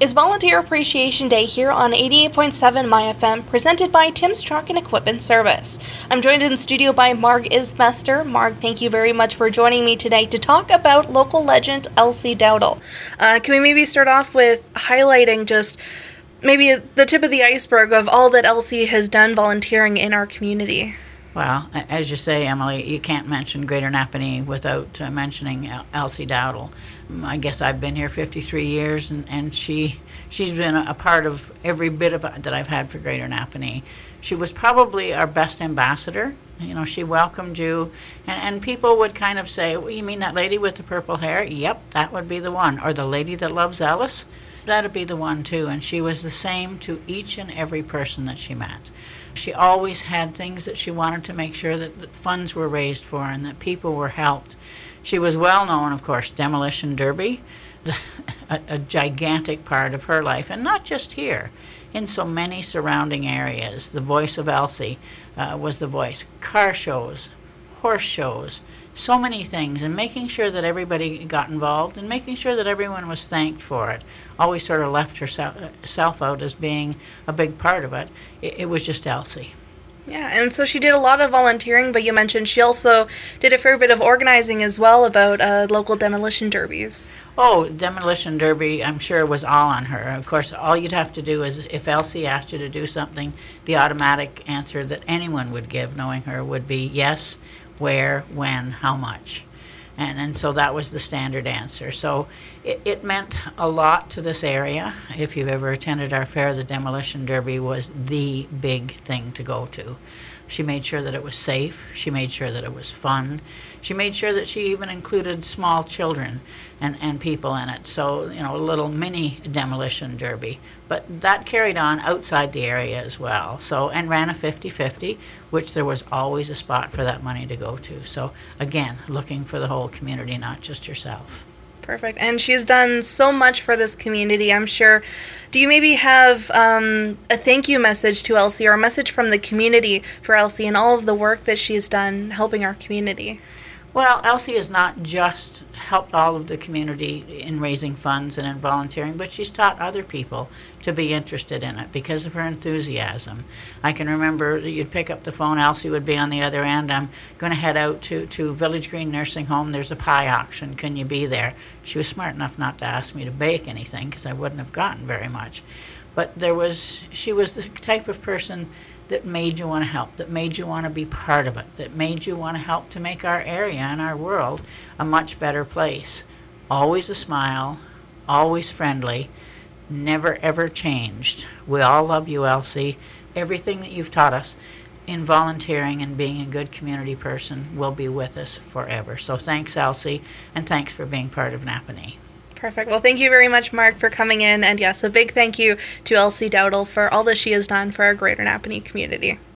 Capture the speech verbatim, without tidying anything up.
is Volunteer Appreciation Day here on eighty-eight point seven My F M, presented by Tim's Truck and Equipment Service. I'm joined in studio by Marg Ismester. Marg, thank you very much for joining me today to talk about local legend Elsie Dowdle. Uh, can we maybe start off with highlighting just maybe the tip of the iceberg of all that Elsie has done volunteering in our community? Well, as you say, Emily, you can't mention Greater Napanee without uh, mentioning El- Elsie Dowdle. I guess I've been here fifty-three years, and, and she, she's been a part of every bit of it that I've had for Greater Napanee. She was probably our best ambassador. You know, she welcomed you, and, and people would kind of say, well, you mean that lady with the purple hair? Yep, that would be the one. Or the lady that loves Ellis? That'd be the one, too. And she was the same to each and every person that she met. She always had things that she wanted to make sure that, that funds were raised for and that people were helped. She was well known, of course, Demolition Derby, a, a gigantic part of her life, and not just here, in so many surrounding areas. The voice of Elsie uh, was the voice. Car shows, horse shows, so many things, and making sure that everybody got involved and making sure that everyone was thanked for it. Always sort of left herself out as being a big part of it. It, it was just Elsie. Yeah, and so she did a lot of volunteering, but you mentioned she also did a fair bit of organizing as well about uh, local demolition derbies. Oh, demolition derby, I'm sure was all on her. Of course, all you'd have to do is, if Elsie asked you to do something, the automatic answer that anyone would give, knowing her, would be yes, where, when, how much. And, and so that was the standard answer. So it, it meant a lot to this area. If you've ever attended our fair, the Demolition Derby was the big thing to go to. She made sure that it was safe. She made sure that it was fun. She made sure that she even included small children and, and people in it. So, you know, a little mini demolition derby. But that carried on outside the area as well. So, and ran a fifty-fifty, which there was always a spot for that money to go to. So, again, looking for the whole community, not just yourself. Perfect. And she's done so much for this community, I'm sure. Do you maybe have um, a thank you message to Elsie or a message from the community for Elsie and all of the work that she's done helping our community? Well, Elsie has not just helped all of the community in raising funds and in volunteering, but she's taught other people to be interested in it because of her enthusiasm. I can remember you'd pick up the phone, Elsie would be on the other end. I'm going to head out to, to Village Green Nursing Home. There's a pie auction. Can you be there? She was smart enough not to ask me to bake anything because I wouldn't have gotten very much. But there was, she was the type of person that made you want to help, that made you want to be part of it, that made you want to help to make our area and our world a much better place. Always a smile, always friendly, never ever changed. We all love you, Elsie. Everything that you've taught us in volunteering and being a good community person will be with us forever. So thanks, Elsie, and thanks for being part of Napanee. Perfect. Well, thank you very much, Mark, for coming in. And yes, a big thank you to Elsie Dowdle for all that she has done for our Greater Napanee community.